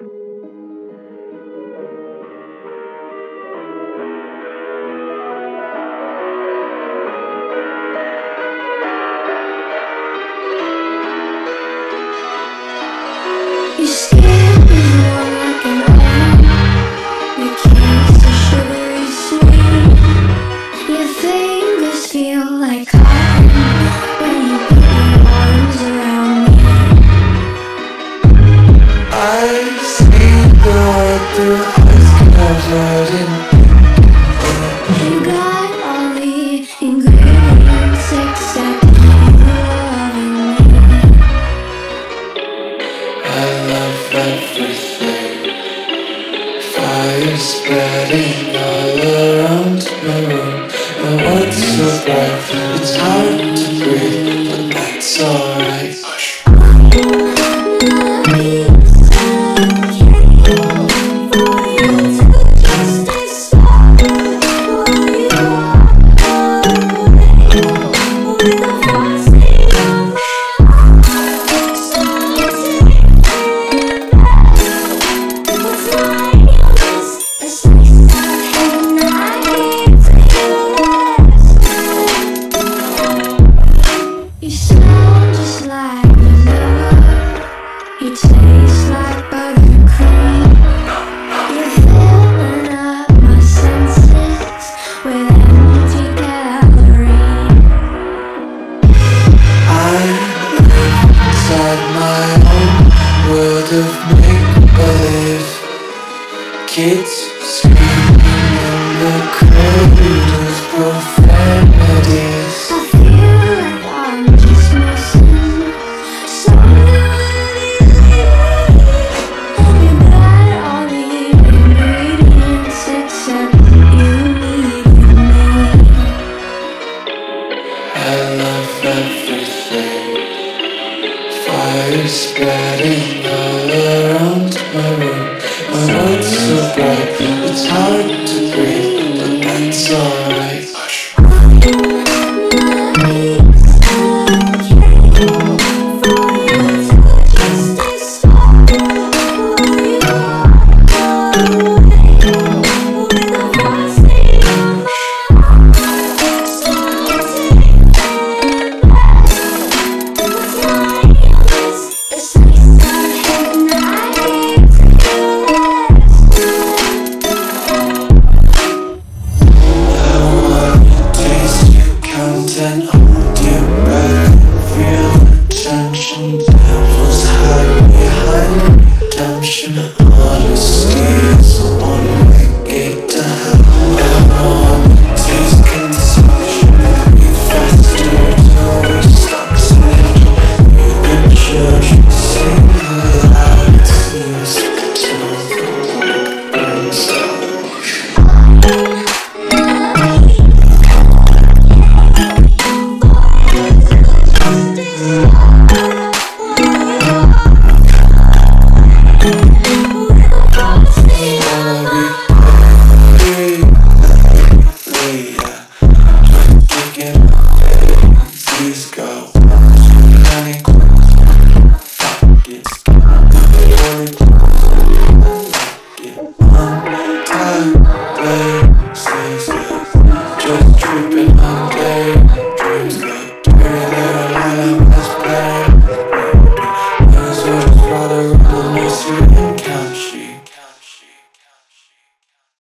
Your skin is warm like an oven. Your kiss is sugary sweet. Your fingers feel like cotton when you put your arms around me. I see the world through eyes covered in You got all the ingredients except you loving me. I love everything. Fire spreading all around my room. And what's so bright? It's hard to breathe, but that's alright. You smell just like vanilla. You taste like butter and cream. You're filling up my senses with empty calories. I live inside my own world of make-believe. Kids screaming in the cradles, profanities. I feel like I'm just missing something really. And you got all the ingredients except you leaving me. I love everything. Fire spreading all around my room. My world's so bright, it's hard to breathe, but that's alright. And hold your breath, feel the tension. Devils hide behind redemption. Honesty is a one-way gate to hell. Enormity's consumption. We faster till we stop sitting. You can judge me, sing aloud. It's music till the world burns down. Please go. Any questions? One-time places, just tripping on daydreams. Got dirty little lullabies playing. Might as well just rather run the nursery and count sheep.